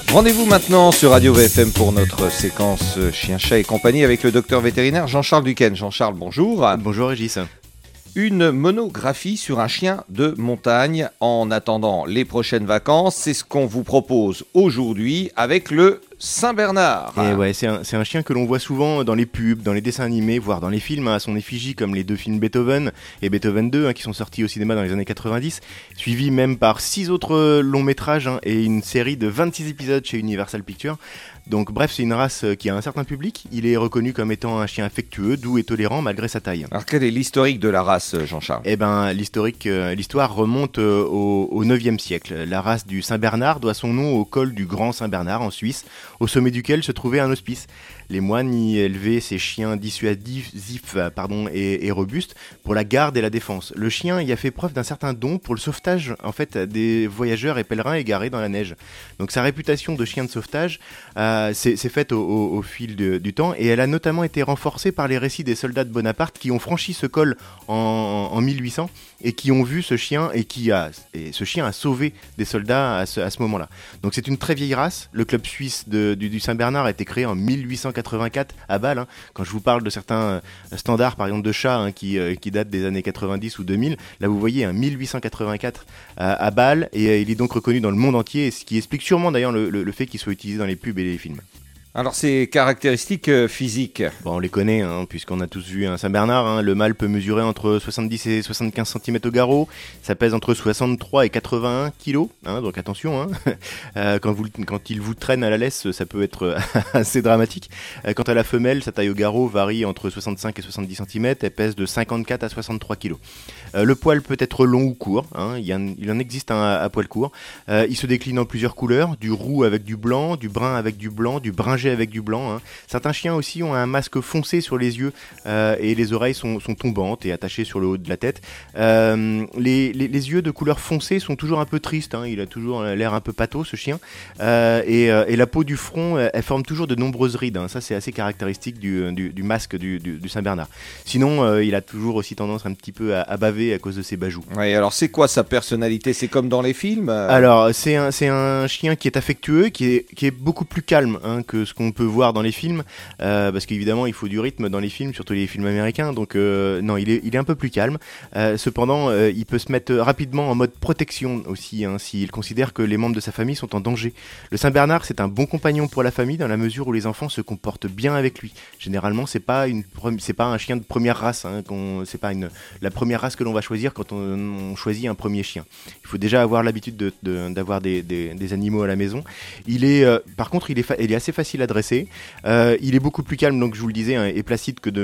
Rendez-vous maintenant sur Radio VFM pour notre séquence Chien, Chat et compagnie avec le docteur vétérinaire Jean-Charles Duquesne. Jean-Charles, bonjour. Bonjour Régis. Une monographie sur un chien de montagne en attendant les prochaines vacances. C'est ce qu'on vous propose aujourd'hui avec le Saint-Bernard. Et ouais, c'est un chien que l'on voit souvent dans les pubs, dans les dessins animés, voire dans les films, à son effigie, comme les deux films Beethoven et Beethoven 2, qui sont sortis au cinéma dans les années 90, suivis même par 6 autres longs métrages et une série de 26 épisodes chez Universal Pictures. Donc bref, c'est une race qui a un certain public. Il est reconnu comme étant un chien affectueux, doux et tolérant malgré sa taille. Alors quel est l'historique de la race, Jean-Charles ? Eh ben, l'histoire remonte au 9e siècle. La race du Saint-Bernard doit son nom au col du Grand Saint-Bernard en Suisse, au sommet duquel se trouvait un hospice. Les moines y élevaient ces chiens dissuasifs et robustes pour la garde et la défense. Le chien y a fait preuve d'un certain don pour le sauvetage des voyageurs et pèlerins égarés dans la neige. Donc sa réputation de chien de sauvetage s'est faite au fil du temps, et elle a notamment été renforcée par les récits des soldats de Bonaparte qui ont franchi ce col en 1800 et qui ont vu ce chien et ce chien a sauvé des soldats à ce moment-là. Donc c'est une très vieille race. Le club suisse du Saint-Bernard a été créé en 1884 à Bâle. Quand je vous parle de certains standards, par exemple de chats qui datent des années 90 ou 2000, là vous voyez 1884 à Bâle, et il est donc reconnu dans le monde entier, ce qui explique sûrement d'ailleurs le fait qu'il soit utilisé dans les pubs et les films. Alors ses caractéristiques physiques. Bon, on les connaît, puisqu'on a tous vu un Saint-Bernard. Le mâle peut mesurer entre 70 et 75 cm au garrot. Ça pèse entre 63 et 81 kg, donc attention. Quand il vous traîne à la laisse, ça peut être assez dramatique. Quant à la femelle, sa taille au garrot varie entre 65 et 70 cm. Elle pèse de 54 à 63 kg. Le poil peut être long ou court. Il en existe un à poil court. Il se décline en plusieurs couleurs, du roux avec du blanc, du brun avec du blanc, du brun avec du blanc. Certains chiens aussi ont un masque foncé sur les yeux et les oreilles sont tombantes et attachées sur le haut de la tête. Les yeux de couleur foncée sont toujours un peu tristes. Il a toujours l'air un peu pâteau, ce chien. Et la peau du front, elle forme toujours de nombreuses rides. Ça, c'est assez caractéristique du masque du Saint-Bernard. Sinon, il a toujours aussi tendance un petit peu à baver à cause de ses bajoux. Oui, alors c'est quoi sa personnalité ? C'est comme dans les films ? Alors, c'est un chien qui est affectueux, qui est beaucoup plus calme que ce qu'on peut voir dans les films, parce qu'évidemment il faut du rythme dans les films, surtout les films américains, donc non, il est un peu plus calme. Cependant, il peut se mettre rapidement en mode protection aussi, s'il considère que les membres de sa famille sont en danger. Le Saint-Bernard, c'est un bon compagnon pour la famille dans la mesure où les enfants se comportent bien avec lui. Généralement, c'est pas un chien de première race, c'est pas la première race que l'on va choisir quand on choisit un premier chien. Il faut déjà avoir l'habitude d'avoir des animaux à la maison. Par contre, il est assez facile à dresser. Il est beaucoup plus calme, donc je vous le disais, et placide que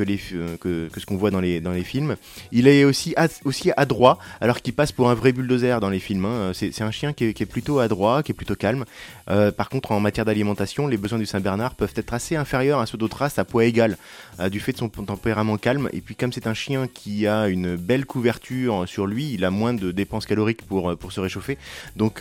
ce qu'on voit dans les films. Il est aussi adroit, alors qu'il passe pour un vrai bulldozer dans les films. C'est un chien qui est plutôt adroit, qui est plutôt calme. Par contre, en matière d'alimentation, les besoins du Saint-Bernard peuvent être assez inférieurs à ceux d'autres races à poids égal, du fait de son tempérament calme. Et puis, comme c'est un chien qui a une belle couverture sur lui, il a moins de dépenses caloriques pour se réchauffer. Donc,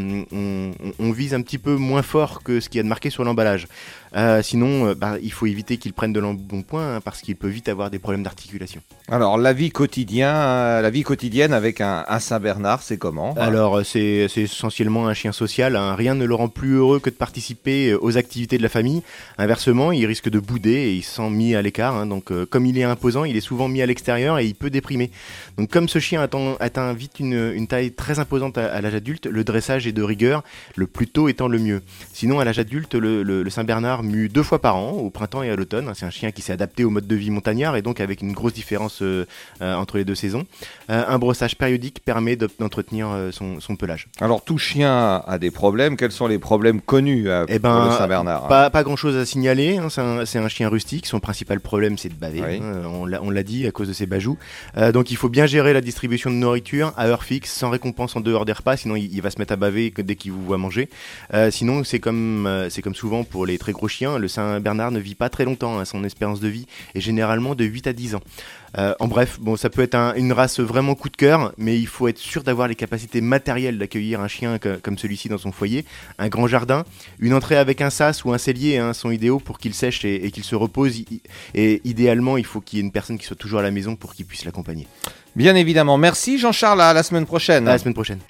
on vise un petit peu moins fort que ce qu'il y a de marqué sur l'emballage. Sinon, il faut éviter qu'il prenne de l'embonpoint, parce qu'il peut vite avoir des problèmes d'articulation. Alors, la vie quotidienne avec un Saint-Bernard, c'est comment ? Alors, c'est essentiellement un chien social. Rien ne le rend plus heureux que de participer aux activités de la famille. Inversement, il risque de bouder et il se sent mis à l'écart. Donc, comme il est imposant, il est souvent mis à l'extérieur et il peut déprimer. Donc, comme ce chien atteint vite une taille très imposante à l'âge adulte, le dressage est de rigueur, le plus tôt étant le mieux. Sinon, à l'âge adulte, le Saint-Bernard mue 2 fois par an, au printemps et à l'automne. C'est un chien qui s'est adapté au mode de vie montagnard et donc avec une grosse différence entre les 2 saisons. Un brossage périodique permet d'entretenir son pelage. Alors tout chien a des problèmes. Quels sont les problèmes connus pour le Saint-Bernard ? Pas grand-chose à signaler. C'est un chien rustique. Son principal problème, c'est de baver. Oui. On l'a dit, à cause de ses bajoux. Donc il faut bien gérer la distribution de nourriture à heure fixe, sans récompense en dehors des repas, sinon il va se mettre à baver dès qu'il vous voit manger. Sinon, c'est comme souvent pour les très gros chiens, le Saint-Bernard ne vit pas très longtemps. Son espérance de vie est généralement de 8 à 10 ans. En bref, ça peut être une race vraiment coup de cœur, mais il faut être sûr d'avoir les capacités matérielles d'accueillir un chien comme celui-ci dans son foyer. Un grand jardin, une entrée avec un sas ou un cellier sont idéaux pour qu'il sèche et qu'il se repose. Et idéalement, il faut qu'il y ait une personne qui soit toujours à la maison pour qu'il puisse l'accompagner. Bien évidemment. Merci Jean-Charles, à la semaine prochaine. À la semaine prochaine.